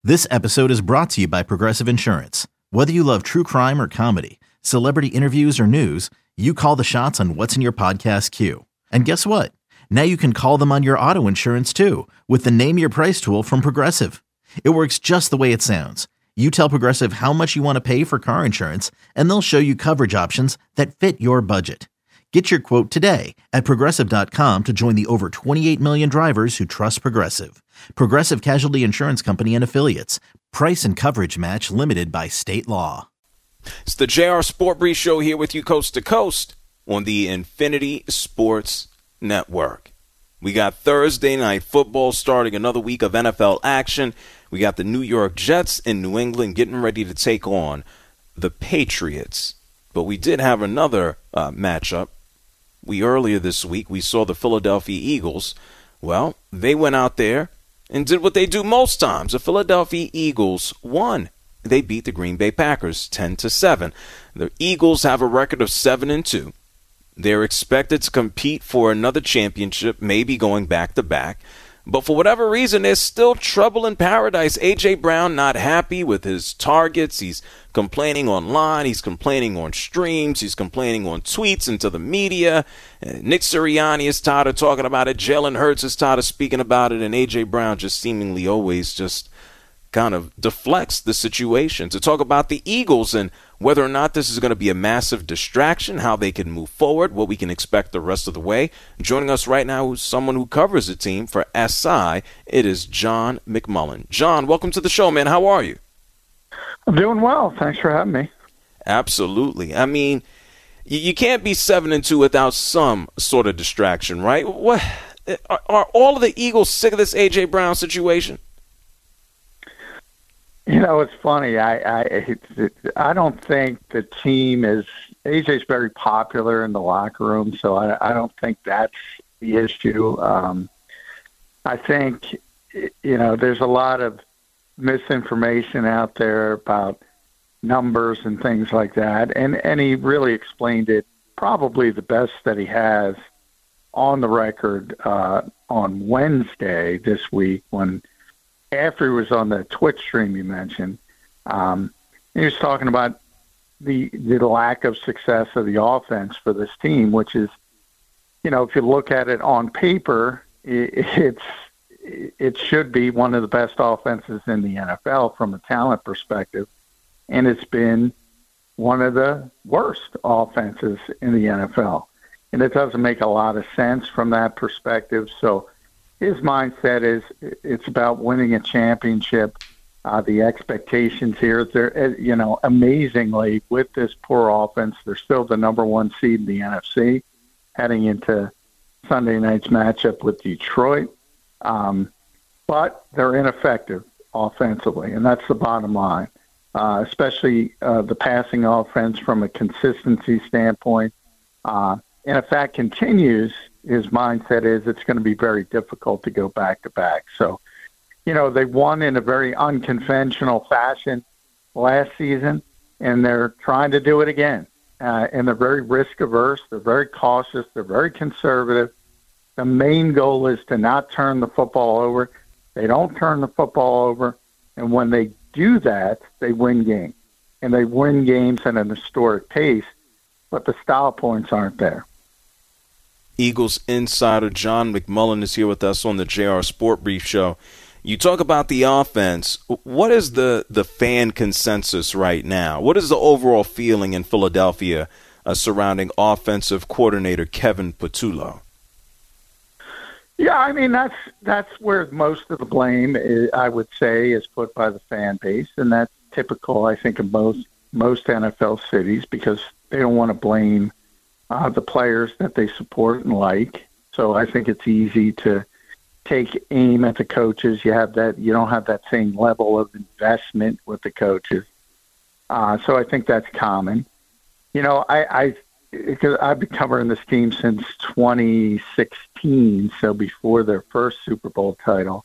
This episode is brought to you by Progressive Insurance. Whether you love true crime or comedy, celebrity interviews or news, you call the shots on what's in your podcast queue. And guess what? Now you can call them on your auto insurance too with the Name Your Price tool from Progressive. It works just the way it sounds. You tell Progressive how much you want to pay for car insurance, and they'll show you coverage options that fit your budget. Get your quote today at Progressive.com to join the over 28 million drivers who trust Progressive. Progressive Casualty Insurance Company and Affiliates. Price and coverage match limited by state law. It's the JR Sport Brief Show here with you coast to coast on the Infinity Sports Network. We got Thursday Night Football starting another week of NFL action. We got the New York Jets in New England getting ready to take on the Patriots. But we did have another matchup. Earlier this week, we saw the Philadelphia Eagles. Well, they went out there and did what they do most times. The Philadelphia Eagles won. They beat the Green Bay Packers 10-7. The Eagles have a record of 7-2. They're expected to compete for another championship, maybe going back-to-back. But for whatever reason, there's still trouble in paradise. A.J. Brown not happy with his targets. He's complaining online. He's complaining on streams. He's complaining on tweets and to the media. Nick Sirianni is tired of talking about it. Jalen Hurts is tired of speaking about it. And A.J. Brown just seemingly always just kind of deflects the situation to talk about the Eagles and whether or not this is going to be a massive distraction, how they can move forward, what we can expect the rest of the way. Joining us right now is someone who covers the team for SI. It is John McMullen. John, welcome to the show, man. How are you? I'm doing well. Thanks for having me. Absolutely. I mean, you can't be 7-2 without some sort of distraction, right? What are all of the Eagles sick of this A.J. Brown situation? You know, it's funny. I don't think the team is – AJ's very popular in the locker room, so I don't think that's the issue. I think, you know, there's a lot of misinformation out there about numbers and things like that, and he really explained it probably the best that he has on the record on Wednesday this week when – after he was on the Twitch stream you mentioned, he was talking about the lack of success of the offense for this team, which is, you know, if you look at it on paper, it should be one of the best offenses in the NFL from a talent perspective, and it's been one of the worst offenses in the NFL. And it doesn't make a lot of sense from that perspective, so his mindset is it's about winning a championship. The expectations here, they're, you know, amazingly with this poor offense, they're still the number one seed in the NFC heading into Sunday night's matchup with Detroit. But they're ineffective offensively, and that's the bottom line, especially the passing offense from a consistency standpoint. And if that continues, his mindset is it's going to be very difficult to go back-to-back. So, you know, they won in a very unconventional fashion last season, and they're trying to do it again. And they're very risk-averse. They're very cautious. They're very conservative. The main goal is to not turn the football over. They don't turn the football over, and when they do that, they win games. And they win games at an historic pace, but the style points aren't there. Eagles insider John McMullen is here with us on the JR Sport Brief Show. You talk about the offense. What is the fan consensus right now? What is the overall feeling in Philadelphia surrounding offensive coordinator Kevin Patullo? Yeah, I mean, that's where most of the blame, I would say, is put by the fan base, and that's typical, I think, of most NFL cities because they don't want to blame the players that they support and like. So I think it's easy to take aim at the coaches. You don't have that same level of investment with the coaches. So I think that's common. You know, because I've been covering this team since 2016, so before their first Super Bowl title.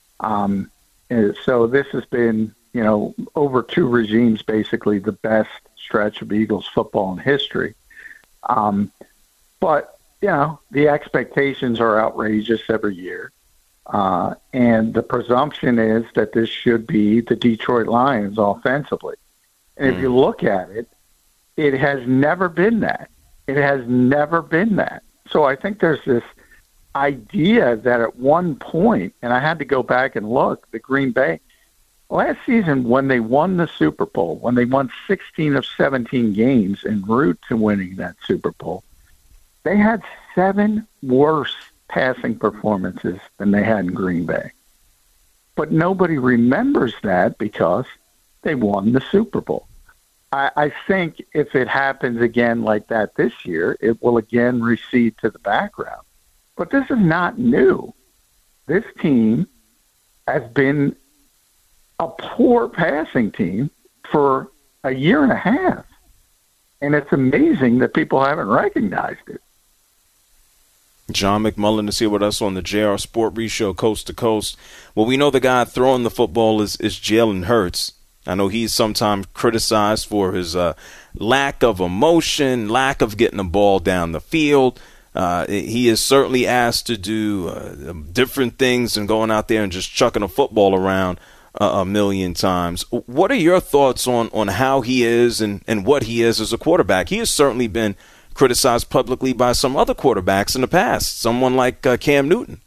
So this has been, you know, over two regimes, basically the best stretch of Eagles football in history. But, you know, the expectations are outrageous every year. And the presumption is that this should be the Detroit Lions offensively. And if you look at it, it has never been that. It has never been that. So I think there's this idea that at one point, and I had to go back and look, the Green Bay, last season when they won the Super Bowl, when they won 16 of 17 games en route to winning that Super Bowl, they had 7 worse passing performances than they had in Green Bay. But nobody remembers that because they won the Super Bowl. I think if it happens again like that this year, it will again recede to the background. But this is not new. This team has been a poor passing team for a year and a half. And it's amazing that people haven't recognized it. John McMullen is here with us on the JR Sport Brief Show, Coast to Coast. Well, we know the guy throwing the football is Jalen Hurts. I know he's sometimes criticized for his lack of emotion, lack of getting the ball down the field. He is certainly asked to do different things than going out there and just chucking a football around a million times. What are your thoughts on how he is and what he is as a quarterback? He has certainly been criticized publicly by some other quarterbacks in the past, someone like Cam Newton.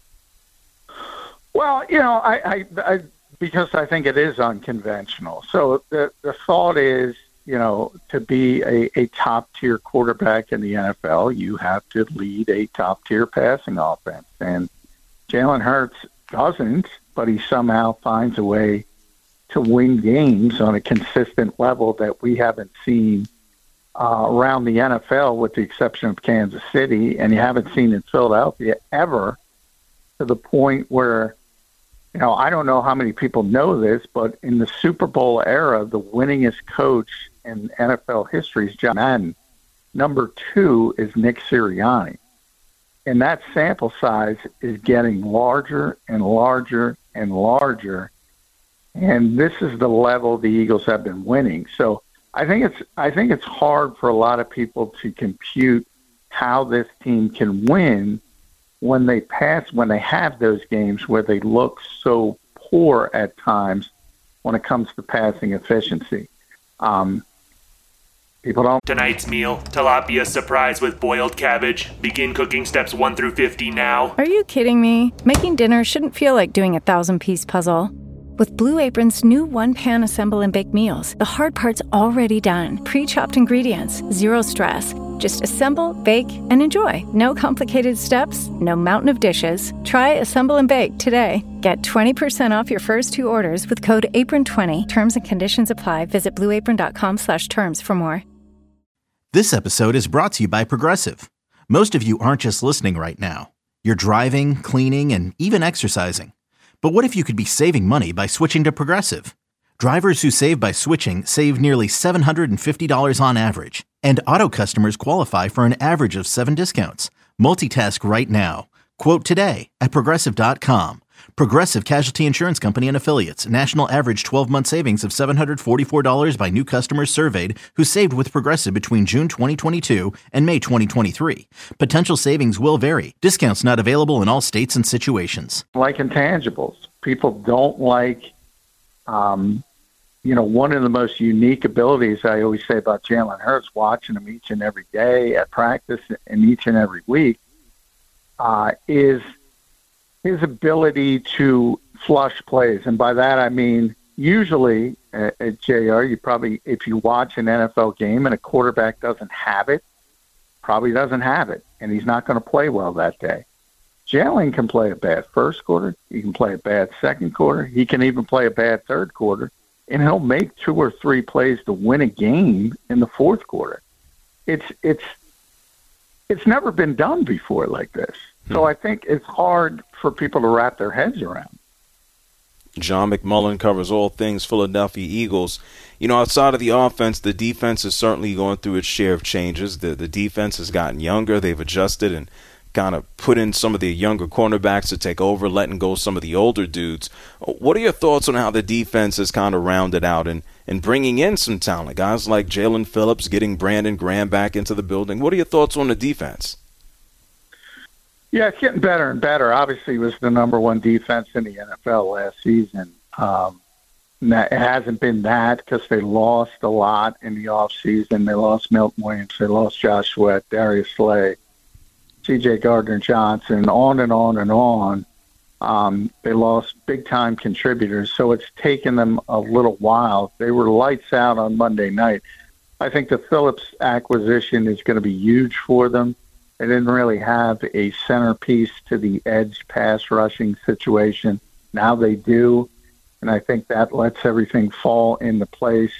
Well, I because I think it is unconventional. So the thought is, to be a top-tier quarterback in the NFL, you have to lead a top-tier passing offense. And Jalen Hurts doesn't, but he somehow finds a way to win games on a consistent level that we haven't seen around the NFL, with the exception of Kansas City, and you haven't seen in Philadelphia ever, to the point where, I don't know how many people know this, but in the Super Bowl era, the winningest coach in NFL history is John Madden. Number 2 is Nick Sirianni. And that sample size is getting larger and larger and larger. And this is the level the Eagles have been winning. So I think it's hard for a lot of people to compute how this team can win when they have those games where they look so poor at times when it comes to passing efficiency. People don't. Tonight's meal, tilapia surprise with boiled cabbage. Begin cooking steps 1 through 50 now. Are you kidding me? Making dinner shouldn't feel like doing a 1,000-piece puzzle. With Blue Apron's new one-pan assemble and bake meals, the hard part's already done. Pre-chopped ingredients, zero stress. Just assemble, bake, and enjoy. No complicated steps, no mountain of dishes. Try Assemble and Bake today. Get 20% off your first 2 orders with code APRON20. Terms and conditions apply. Visit blueapron.com/terms for more. This episode is brought to you by Progressive. Most of you aren't just listening right now. You're driving, cleaning, and even exercising. But what if you could be saving money by switching to Progressive? Drivers who save by switching save nearly $750 on average. And auto customers qualify for an average of 7 discounts. Multitask right now. Quote today at Progressive.com. Progressive Casualty Insurance Company and Affiliates. National average 12-month savings of $744 by new customers surveyed who saved with Progressive between June 2022 and May 2023. Potential savings will vary. Discounts not available in all states and situations. Like intangibles. People don't like, one of the most unique abilities I always say about Jalen Hurts, watching him each and every day at practice and each and every week, is his ability to flush plays. And by that I mean, usually at JR, if you watch an NFL game and a quarterback doesn't have it, probably doesn't have it, and he's not going to play well that day. Jalen can play a bad first quarter. He can play a bad second quarter. He can even play a bad third quarter, and he'll make 2 or 3 plays to win a game in the fourth quarter. It's never been done before like this. So I think it's hard for people to wrap their heads around. John McMullen covers all things Philadelphia Eagles. Outside of the offense, the defense is certainly going through its share of changes. The defense has gotten younger. They've adjusted and kind of put in some of the younger cornerbacks to take over, letting go some of the older dudes. What are your thoughts on how the defense has kind of rounded out and bringing in some talent? Guys like Jalen Phillips, getting Brandon Graham back into the building. What are your thoughts on the defense? Yeah, it's getting better and better. Obviously, it was the number one defense in the NFL last season. It hasn't been that because they lost a lot in the offseason. They lost Milton Williams. They lost Josh Sweat, Darius Slay, C.J. Gardner-Johnson, on and on and on. They lost big-time contributors, so it's taken them a little while. They were lights out on Monday night. I think the Phillips acquisition is going to be huge for them. They didn't really have a centerpiece to the edge pass rushing situation. Now they do, and I think that lets everything fall into place.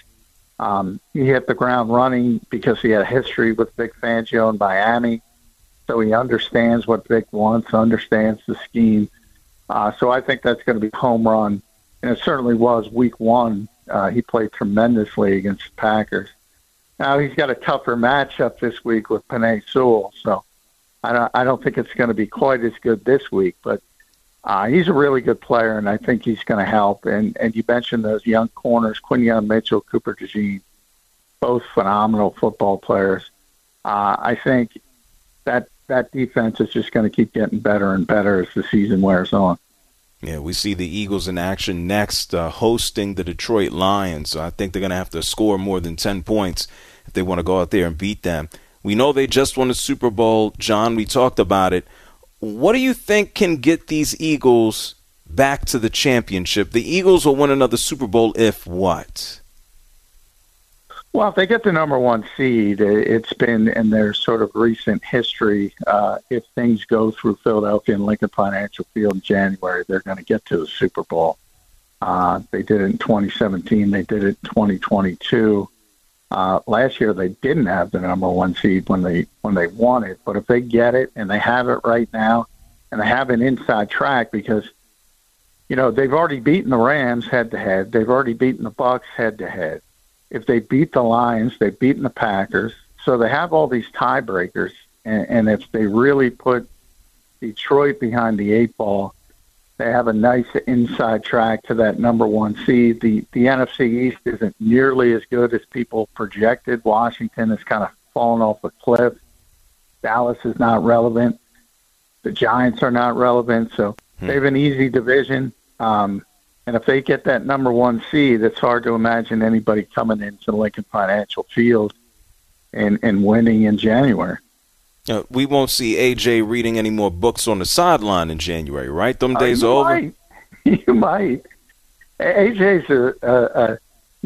He hit the ground running because he had a history with Vic Fangio in Miami, so he understands what Vic wants, understands the scheme. So I think that's going to be a home run, and it certainly was week one. He played tremendously against the Packers. Now he's got a tougher matchup this week with Penei Sewell, so I don't think it's going to be quite as good this week, but he's a really good player, and I think he's going to help. And you mentioned those young corners, Quinyon Mitchell, Cooper DeJean, both phenomenal football players. I think that defense is just going to keep getting better and better as the season wears on. Yeah, we see the Eagles in action next, hosting the Detroit Lions. So I think they're going to have to score more than 10 points if they want to go out there and beat them. We know they just won the Super Bowl. John, we talked about it. What do you think can get these Eagles back to the championship? The Eagles will win another Super Bowl if what? Well, if they get the number one seed, it's been in their sort of recent history. If things go through Philadelphia and Lincoln Financial Field in January, they're going to get to the Super Bowl. They did it in 2017. They did it in 2022. Last year they didn't have the number one seed when they won it, but if they get it and they have it right now, and they have an inside track because, they've already beaten the Rams head to head, they've already beaten the Bucs head to head. If they beat the Lions, they've beaten the Packers, so they have all these tiebreakers, and if they really put Detroit behind the eight ball, they have a nice inside track to that number one seed. The NFC East isn't nearly as good as people projected. Washington has kind of fallen off a cliff. Dallas is not relevant. The Giants are not relevant. So they have an easy division. And if they get that number one seed, it's hard to imagine anybody coming into Lincoln Financial Field and winning in January. We won't see AJ reading any more books on the sideline in January, right? Them days are over. You might. AJ's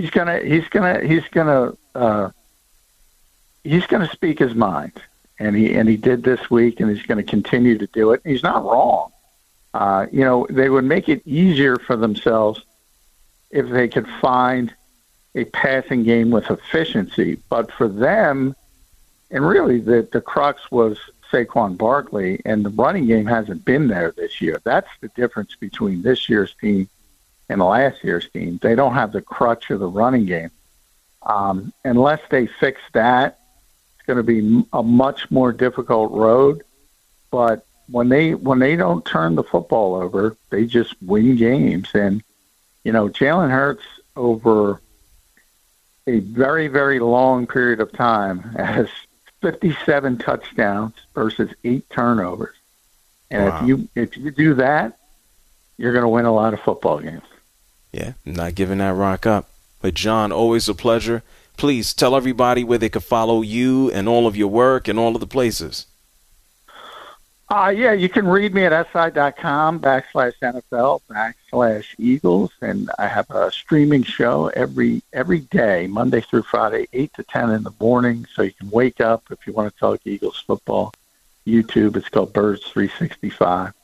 he's gonna speak his mind, and he did this week, and he's going to continue to do it. He's not wrong. They would make it easier for themselves if they could find a passing game with efficiency, but for them. And really, the crux was Saquon Barkley, and the running game hasn't been there this year. That's the difference between this year's team and last year's team. They don't have the crutch of the running game. Unless they fix that, it's going to be a much more difficult road. But when they don't turn the football over, they just win games. And, Jalen Hurts over a very, very long period of time has 57 touchdowns versus 8 turnovers. And wow. if you do that, you're going to win a lot of football games. Yeah, not giving that rock up. But, John, always a pleasure. Please tell everybody where they can follow you and all of your work and all of the places. You can read me at SI.com/NFL/Eagles, and I have a streaming show every day, Monday through Friday, 8 to 10 in the morning, so you can wake up if you want to talk Eagles football. YouTube, it's called Birds 365.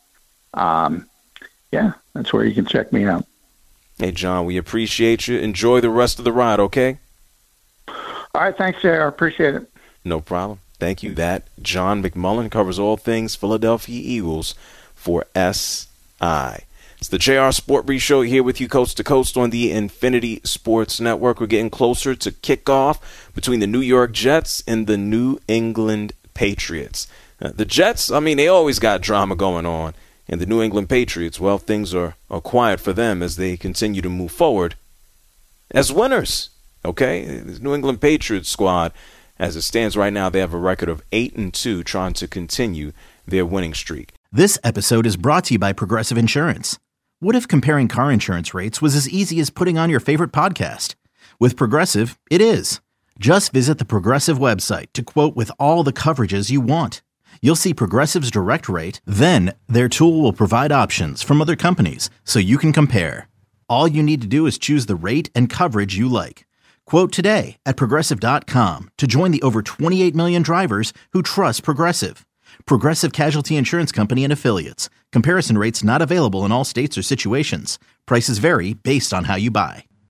That's where you can check me out. Hey, John, we appreciate you. Enjoy the rest of the ride, okay? All right, thanks, JR. Appreciate it. No problem. Thank you. That John McMullen covers all things Philadelphia Eagles for SI. It's the JR Sport Brief Show here with you coast to coast on the Infinity Sports Network. We're getting closer to kickoff between the New York Jets and the New England Patriots. The Jets, they always got drama going on. And the New England Patriots, well, things are quiet for them as they continue to move forward as winners. Okay? The New England Patriots squad, as it stands right now, they have a record of 8-2, trying to continue their winning streak. This episode is brought to you by Progressive Insurance. What if comparing car insurance rates was as easy as putting on your favorite podcast? With Progressive, it is. Just visit the Progressive website to quote with all the coverages you want. You'll see Progressive's direct rate, then their tool will provide options from other companies so you can compare. All you need to do is choose the rate and coverage you like. Quote today at Progressive.com to join the over 28 million drivers who trust Progressive. Progressive Casualty Insurance Company and Affiliates. Comparison rates not available in all states or situations. Prices vary based on how you buy.